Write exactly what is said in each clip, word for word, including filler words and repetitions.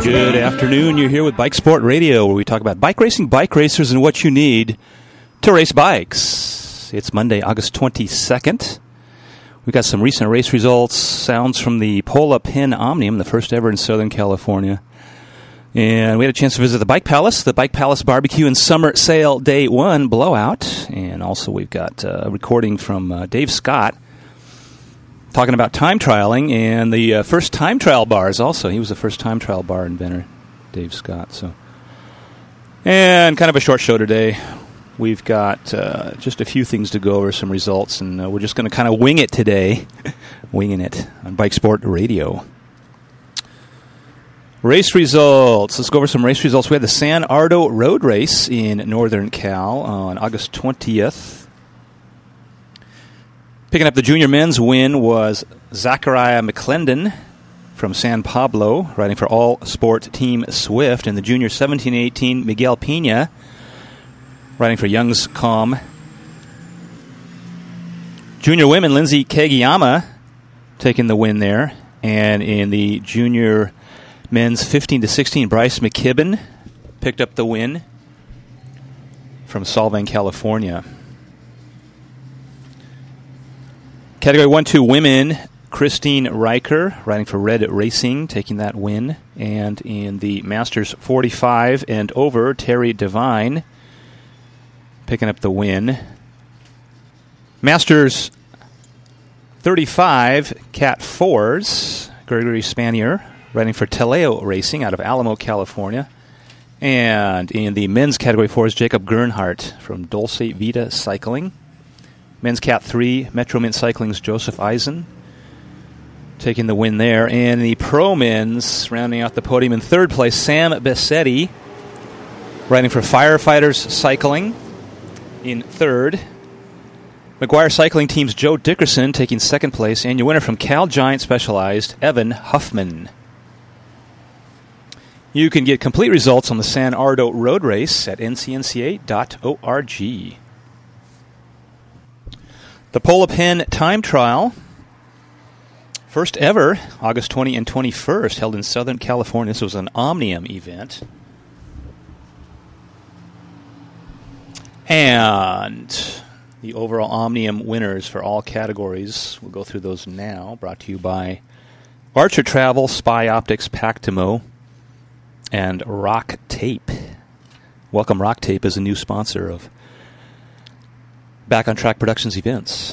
Good afternoon. You're here with Bike Sport Radio, where we talk about bike racing, bike racers, and what you need to race bikes. It's Monday, August twenty-second. We've got some recent race results, sounds from the Pola Penn Omnium, the first ever in Southern California. And we had a chance to visit the Bike Palace, the Bike Palace Barbecue and Summer Sale Day one blowout. And also we've got a recording from uh, Dave Scott talking about time trialing and the uh, first time trial bars also. He was the first time trial bar inventor, Dave Scott. So, and kind of a short show today. We've got uh, just a few things to go over, some results, and uh, we're just going to kind of wing it today. Winging it on Bike Sport Radio. Race results. Let's go over some race results. We had the San Ardo Road Race in Northern Cal on August twentieth. Picking up the junior men's win was Zachariah McClendon from San Pablo, riding for All Sport Team Swift. And the junior seventeen eighteen, Miguel Pena, riding for Young's Com. Junior women, Lindsay Kagiyama taking the win there. And in the junior men's fifteen to sixteen, Bryce McKibben picked up the win from Solvang, California. Category one two women, Christine Riker, riding for Red Racing, taking that win. And in the Masters forty-five and over, Terry Devine picking up the win. Masters thirty-five, Cat Fours, Gregory Spanier, riding for Teleo Racing out of Alamo, California. And in the men's category fours, Jacob Gernhardt from Dulce Vita Cycling. Men's Cat three, Metro Mint Cycling's Joseph Eisen taking the win there. And the pro men's, rounding out the podium in third place, Sam Bessetti, riding for Firefighters Cycling in third. McGuire Cycling Team's Joe Dickerson taking second place. And your winner from Cal Giant Specialized, Evan Huffman. You can get complete results on the San Ardo Road Race at N C N C A dot org. The Pola Penn Time Trial, first ever, August twentieth and twenty-first, held in Southern California. This was an Omnium event. And the overall Omnium winners for all categories, we'll go through those now, brought to you by Archer Travel, Spy Optics, Pactimo, and Rock Tape. Welcome Rock Tape as a new sponsor of Back on Track Productions events.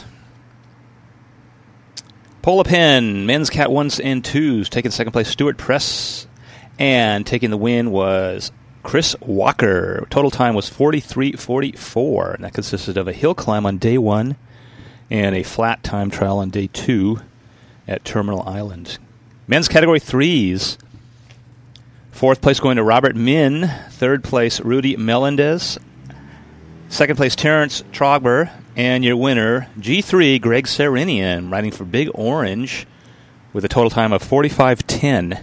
Pola Penn, men's Cat ones and twos, taking second place, Stuart Press, and taking the win was Chris Walker. Total time was forty-three forty-four, and that consisted of a hill climb on day one and a flat time trial on day two at Terminal Island. Men's category threes, fourth place going to Robert Min, third place Rudy Melendez, second place, Terrence Trogber, and your winner, G three, Greg Serenian, riding for Big Orange with a total time of forty-five ten.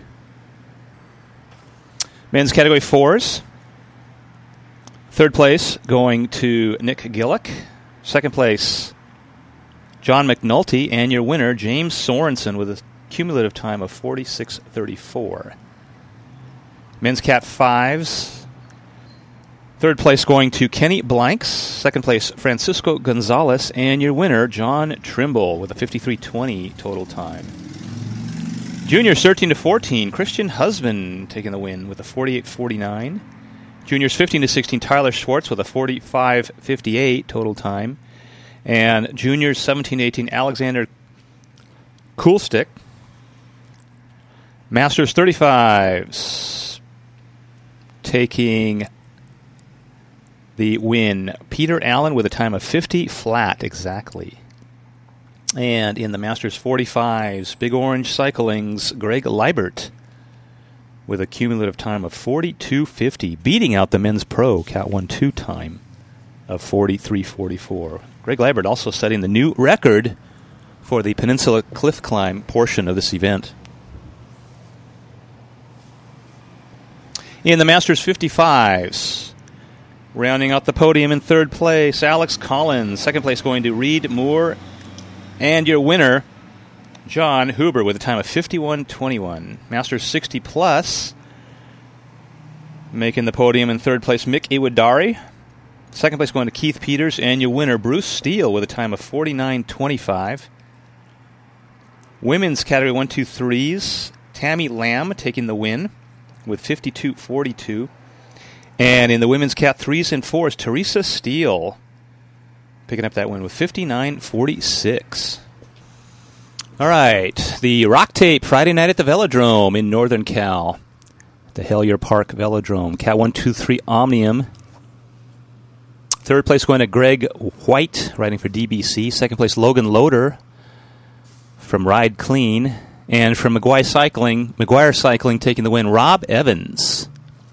Men's category fours, third place going to Nick Gillick, second place, John McNulty, and your winner, James Sorensen, with a cumulative time of forty-six thirty-four. Men's Cat fives, third place going to Kenny Blanks. Second place, Francisco Gonzalez. And your winner, John Trimble, with a fifty-three twenty total time. Juniors thirteen to fourteen, Christian Husband taking the win with a forty-eight forty-nine. Juniors fifteen to sixteen, Tyler Schwartz with a forty-five fifty-eight total time. And juniors seventeen to eighteen, Alexander Coolstick. Masters thirty-fives, taking the win, Peter Allen with a time of fifty flat exactly. And in the Masters forty-fives, Big Orange Cycling's Greg Liebert with a cumulative time of forty-two fifty, beating out the men's pro Cat one two time of forty-three forty-four. Greg Liebert also setting the new record for the Peninsula Cliff Climb portion of this event. In the Masters fifty-fives, rounding out the podium in third place, Alex Collins. Second place going to Reed Moore. And your winner, John Huber, with a time of fifty-one twenty-one. Masters sixty plus, Making the podium in third place, Mick Iwadari. Second place going to Keith Peters, and your winner, Bruce Steele, with a time of forty-nine twenty-five. Women's category one two threes, Tammy Lamb taking the win with fifty-two forty-two. And in the women's cat threes and fours, Teresa Steele picking up that win with fifty-nine forty-six. All right, the Rock Tape Friday night at the Velodrome in Northern Cal. The Hellier Park Velodrome. Cat one two three Omnium. Third place going to Greg White, riding for D B C. Second place, Logan Loader from Ride Clean. And from McGuire Cycling, McGuire Cycling taking the win, Rob Evans.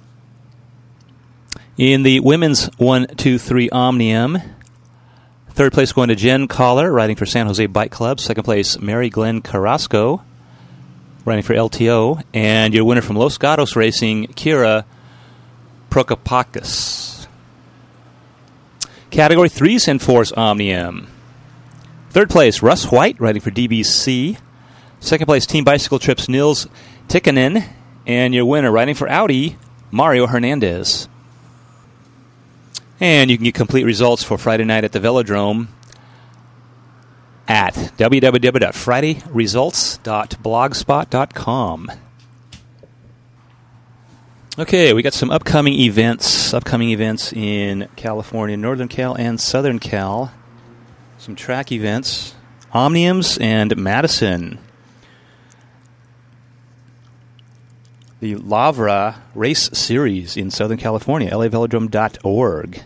In the women's one two three Omnium, third place going to Jen Collar, riding for San Jose Bike Club. Second place, Mary Glenn Carrasco, riding for L T O. And your winner from Los Gatos Racing, Kira Prokopakis. Category threes and fours Omnium. Third place, Russ White, riding for D B C. Second place, Team Bicycle Trips, Nils Tikkanen. And your winner, riding for Audi, Mario Hernandez. And you can get complete results for Friday night at the Velodrome at w w w dot friday results dot blogspot dot com. Okay, we got some upcoming events, upcoming events in California, Northern Cal and Southern Cal. Some track events, Omniums and Madison. The Lavra Race Series in Southern California, L A velodrome dot org.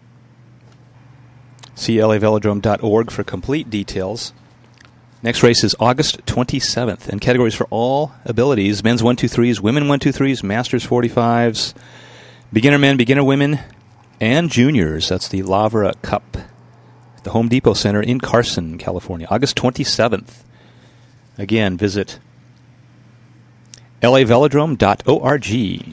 See L A velodrome dot org for complete details. Next race is August twenty-seventh, and categories for all abilities, men's one two threes, women one two threes, masters forty-fives, beginner men, beginner women, and juniors. That's the Lavra Cup at the Home Depot Center in Carson, California, August twenty-seventh. Again, visit L A velodrome dot org.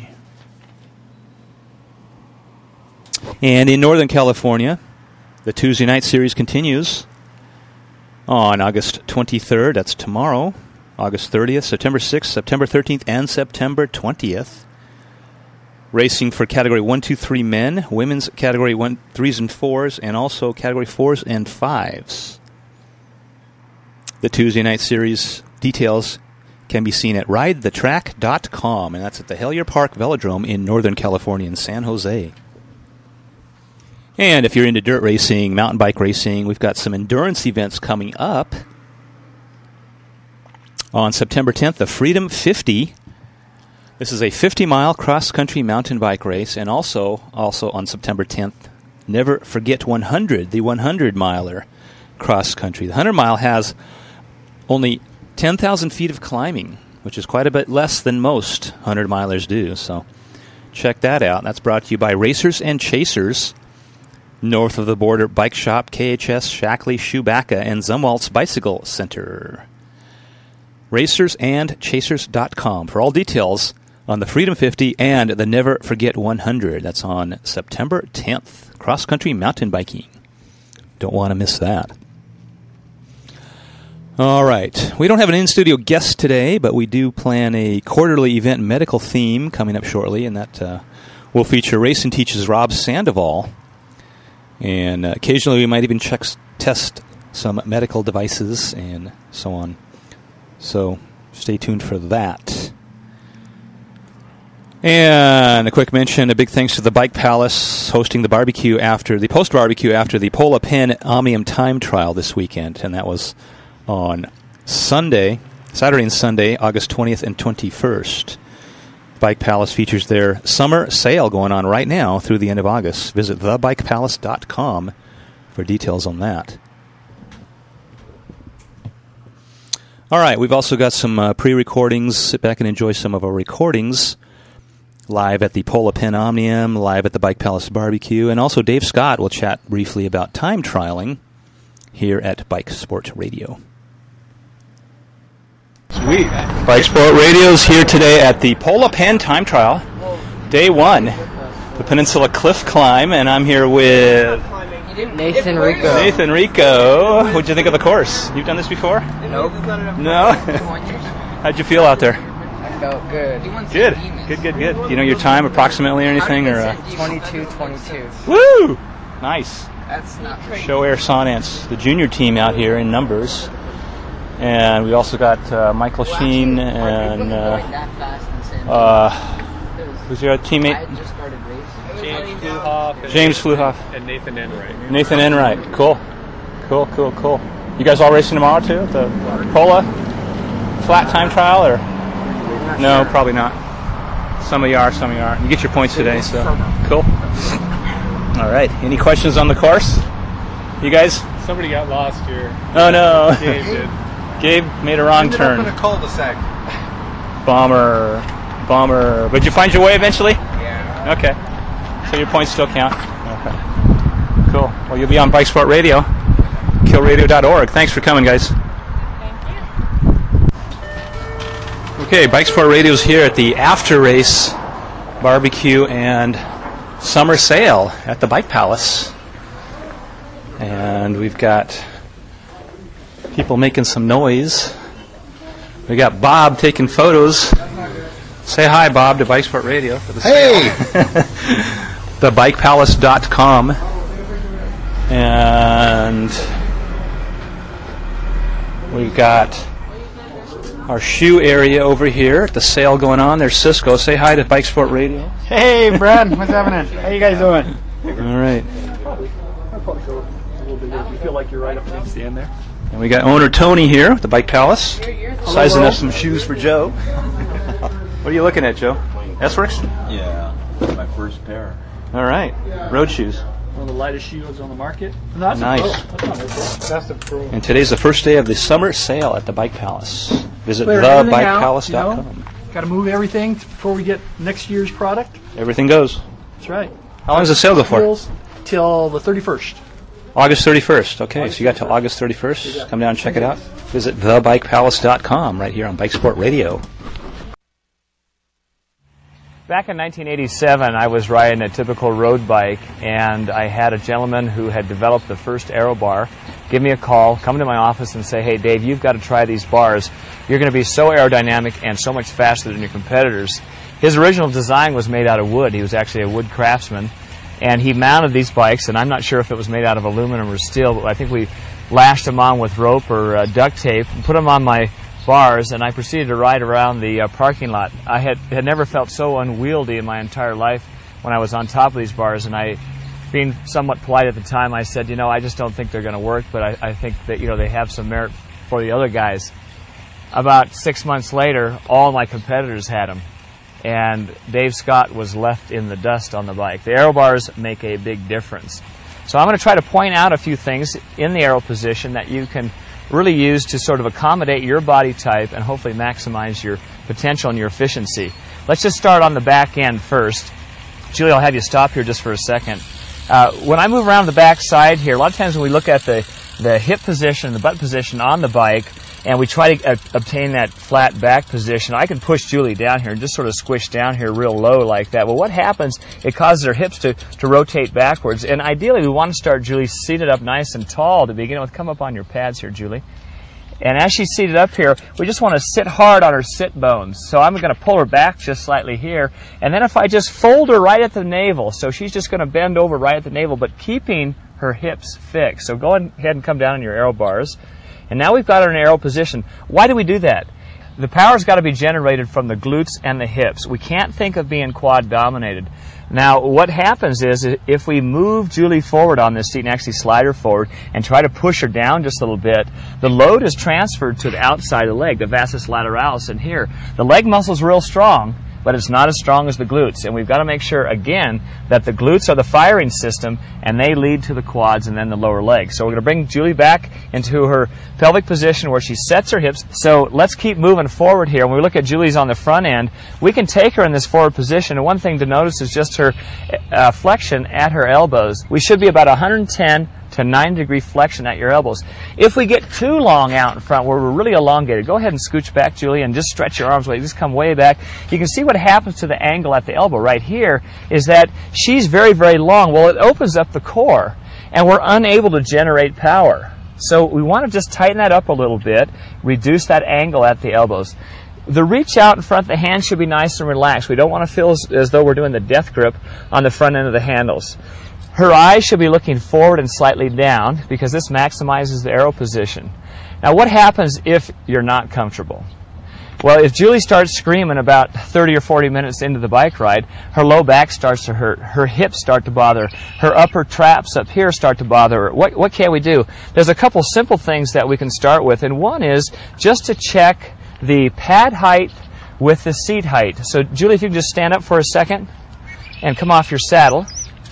And in Northern California, the Tuesday night series continues on August twenty-third. That's tomorrow. August thirtieth, September sixth, September thirteenth, and September twentieth. Racing for Category one two three men, women's Category one threes and fours, and also Category fours and fives. The Tuesday night series details can be seen at ride the track dot com, and that's at the Hellier Park Velodrome in Northern California in San Jose. And if you're into dirt racing, mountain bike racing, we've got some endurance events coming up. On September tenth, the Freedom fifty. This is a fifty-mile cross-country mountain bike race. And also, also on September tenth, Never Forget one hundred, the hundred-miler cross-country. The hundred-mile has only ten thousand feet of climbing, which is quite a bit less than most hundred-milers do. So check that out. That's brought to you by Racers and Chasers, North of the Border Bike Shop, K H S, Shackley, Chewbacca, and Zumwalt's Bicycle Center. racers and chasers dot com for all details on the Freedom fifty and the Never Forget one hundred. That's on September tenth. Cross-country mountain biking. Don't want to miss that. All right. We don't have an in-studio guest today, but we do plan a quarterly event medical theme coming up shortly, and that uh, will feature Racing Teaches Rob Sandoval. And uh, occasionally we might even check, test some medical devices and so on. So stay tuned for that. And a quick mention, a big thanks to the Bike Palace hosting the barbecue after, the post-barbecue after the Pola Penn Omnium Time Trial this weekend. And that was on Sunday, Saturday and Sunday, August twentieth and twenty-first. Bike Palace features their summer sale going on right now through the end of August. Visit the bike palace dot com for details on that. All right, we've also got some uh, pre-recordings. Sit back and enjoy some of our recordings. Live at the Pola Penn Omnium, live at the Bike Palace Barbecue, and also Dave Scott will chat briefly about time trialing here at Bike Sport Radio. Sweet. Bike Sport Radio's here today at the Pola Penn Time Trial, day one, the Peninsula Cliff Climb, and I'm here with Nathan Rico. Nathan Rico. What'd you think of the course? You've done this before? Nope. No? How'd you feel out there? Felt good. Good, good, good, good. Do you know your time approximately or anything? Or uh... twenty-two twenty-two. Woo! Nice. That's not great. Show Air Sonance, the junior team out here in numbers. And we also got uh, Michael Sheen and uh, uh, who's your teammate? James Fluhoff. James Fluhoff. And Nathan Enright. Nathan Enright. Cool. Cool, cool, cool. You guys all racing tomorrow too at the Cola flat time trial or? No, probably not. Some of you are, some of you aren't. You get your points today, so cool. All right. Any questions on the course? You guys? Somebody got lost here. Oh no. Gabe did. Gabe made a wrong Ended turn. up in a cul-de-sac. Bummer. Bummer. But you find your way eventually? Yeah. Okay. So your points still count? Okay. Cool. Well, you'll be on Bike Sport Radio, kill radio dot org. Thanks for coming, guys. Okay, Bike Sport Radio's here at the after-race barbecue and summer sale at the Bike Palace. And we've got people making some noise. We got Bob taking photos. Say hi, Bob, to Bike Sport Radio. For the Hey! the bike palace dot com. And we've got our shoe area over here at the sale going on. There's Cisco. Say hi to Bike Sport Radio. Hey, Brad. What's happening? How you guys doing? All right. You feel like you're right up against the end there? And we got owner Tony here at the Bike Palace, sizing up some shoes for Joe. What are you looking at, Joe? S-Works? Yeah, my first pair. All right. Road shoes. One of the lightest shoes on the market. Nice. That's a pro. And today's the first day of the summer sale at the Bike Palace. Visit Clear the everything bike out, palace you dot know. com. Got to move everything before we get next year's product. Everything goes. That's right. How long does the sale go for? Wheels till the thirty-first. August thirty-first. Okay, so you got till August thirty-first. Come down and check it out. Visit the bike palace dot com right here on Bike Sport Radio. Back in nineteen eighty-seven, I was riding a typical road bike, and I had a gentleman who had developed the first aero bar give me a call, come to my office and say, hey, Dave, you've got to try these bars. You're going to be so aerodynamic and so much faster than your competitors. His original design was made out of wood. He was actually a wood craftsman, and he mounted these bikes, and I'm not sure if it was made out of aluminum or steel, but I think we lashed them on with rope or uh, duct tape and put them on my bars, and I proceeded to ride around the uh, parking lot. I had, had never felt so unwieldy in my entire life when I was on top of these bars, and I, being somewhat polite at the time, I said, you know, I just don't think they're going to work, but I, I think that, you know, they have some merit for the other guys. About six months later, all my competitors had them, and Dave Scott was left in the dust on the bike. The aero bars make a big difference. So I'm going to try to point out a few things in the aero position that you can really use to sort of accommodate your body type and hopefully maximize your potential and your efficiency. Let's just start on the back end first. Julie, I'll have you stop here just for a second. Uh, when I move around the back side here, a lot of times when we look at the, the hip position, the butt position on the bike, and we try to uh, obtain that flat back position, I can push Julie down here and just sort of squish down here real low like that. Well, what happens, it causes her hips to, to rotate backwards. And ideally, we want to start Julie seated up nice and tall to begin with. Come up on your pads here, Julie. And as she's seated up here, we just want to sit hard on her sit bones. So I'm going to pull her back just slightly here. And then if I just fold her right at the navel, so she's just going to bend over right at the navel, but keeping her hips fixed. So go ahead and come down on your aero bars. And now we've got her in an aero position. Why do we do that? The power's got to be generated from the glutes and the hips. We can't think of being quad dominated. Now, what happens is if we move Julie forward on this seat and actually slide her forward and try to push her down just a little bit, the load is transferred to the outside of the leg, the vastus lateralis in here. The leg muscle's real strong, but it's not as strong as the glutes. And we've got to make sure, again, that the glutes are the firing system, and they lead to the quads and then the lower legs. So we're going to bring Julie back into her pelvic position where she sets her hips. So let's keep moving forward here. When we look at Julie's on the front end, we can take her in this forward position. And one thing to notice is just her uh, flexion at her elbows. We should be about one hundred ten to ninety degree flexion at your elbows. If we get too long out in front where we're really elongated, go ahead and scooch back, Julie, and just stretch your arms away. Just come way back. You can see what happens to the angle at the elbow right here is that she's very, very long. Well, it opens up the core, and we're unable to generate power. So we want to just tighten that up a little bit, reduce that angle at the elbows. The reach out in front of the hand should be nice and relaxed. We don't want to feel as, as though we're doing the death grip on the front end of the handles. Her eyes should be looking forward and slightly down because this maximizes the arrow position. Now what happens if you're not comfortable? Well, if Julie starts screaming about thirty or forty minutes into the bike ride, her low back starts to hurt, her hips start to bother, her upper traps up here start to bother her. What, what can we do? There's a couple simple things that we can start with, and one is just to check the pad height with the seat height. So, Julie, if you can just stand up for a second and come off your saddle.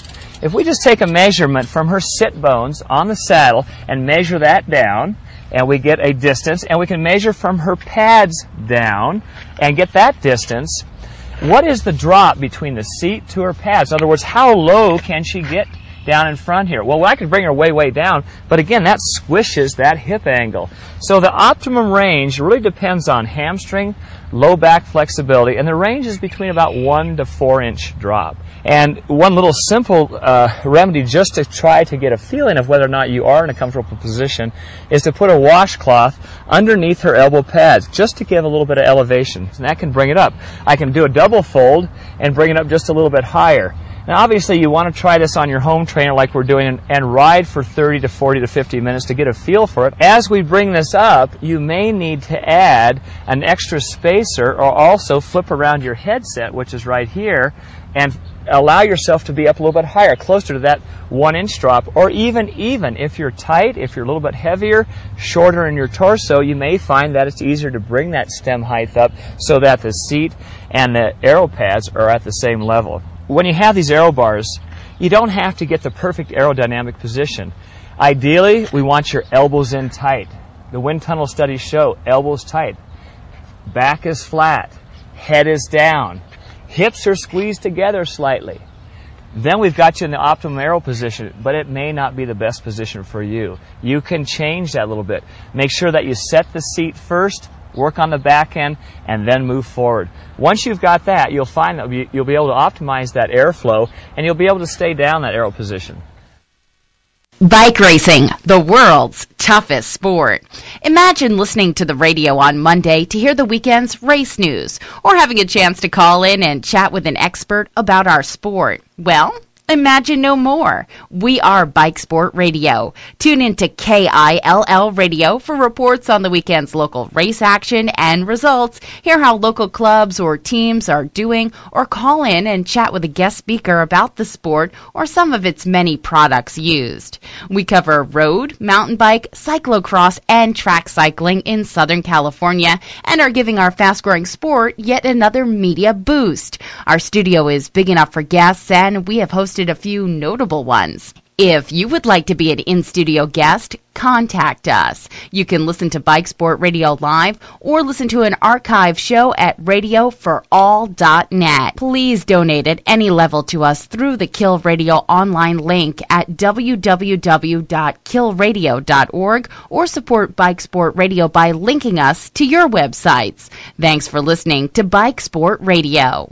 If we just take a measurement from her sit bones on the saddle and measure that down, and we get a distance, and we can measure from her pads down and get that distance. What is the drop between the seat to her pads? In other words, how low can she get down in front here? Well, I could bring her way, way down, but again, that squishes that hip angle. So the optimum range really depends on hamstring, low back flexibility, and the range is between about one to four inch drop. And one little simple uh, remedy just to try to get a feeling of whether or not you are in a comfortable position is to put a washcloth underneath her elbow pads just to give a little bit of elevation. And that can bring it up. I can do a double fold and bring it up just a little bit higher. Now obviously you want to try this on your home trainer like we're doing and, and ride for thirty to forty to fifty minutes to get a feel for it. As we bring this up, you may need to add an extra spacer or also flip around your headset, which is right here, and allow yourself to be up a little bit higher, closer to that one inch drop, or even even if you're tight, if you're a little bit heavier, shorter in your torso, you may find that it's easier to bring that stem height up so that the seat and the arrow pads are at the same level. When you have these arrow bars, you don't have to get the perfect aerodynamic position. Ideally, we want your elbows in tight. The wind tunnel studies show elbows tight, back is flat, head is down, hips are squeezed together slightly. Then we've got you in the optimum arrow position, but it may not be the best position for you. You can change that a little bit. Make sure that you set the seat first, work on the back end, and then move forward. Once you've got that, you'll find that you'll be able to optimize that airflow, and you'll be able to stay down that arrow position. Bike racing, the world's toughest sport. Imagine listening to the radio on Monday to hear the weekend's race news, or having a chance to call in and chat with an expert about our sport. Well, imagine no more. We are Bike Sport Radio. Tune in to K I L L Radio for reports on the weekend's local race action and results. Hear how local clubs or teams are doing, or call in and chat with a guest speaker about the sport or some of its many products used. We cover road, mountain bike, cyclocross, and track cycling in Southern California and are giving our fast-growing sport yet another media boost. Our studio is big enough for guests, and we have hosted a few notable ones. If you would like to be an in-studio guest, contact us. You can listen to Bike Sport Radio live or listen to an archive show at radio for all dot net. Please donate at any level to us through the Kill Radio online link at w w w dot kill radio dot org or support Bike Sport Radio by linking us to your websites. Thanks for listening to Bike Sport Radio.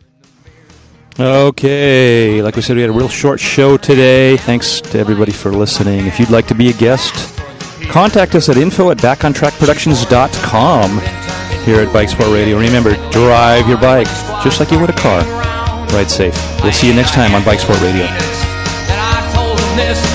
Okay, like we said, we had a real short show today. Thanks to everybody for listening. If you'd like to be a guest, contact us at info at back on track productions dot com here at Bike Sport Radio. Remember, drive your bike just like you would a car. Ride safe. We'll see you next time on Bike Sport Radio.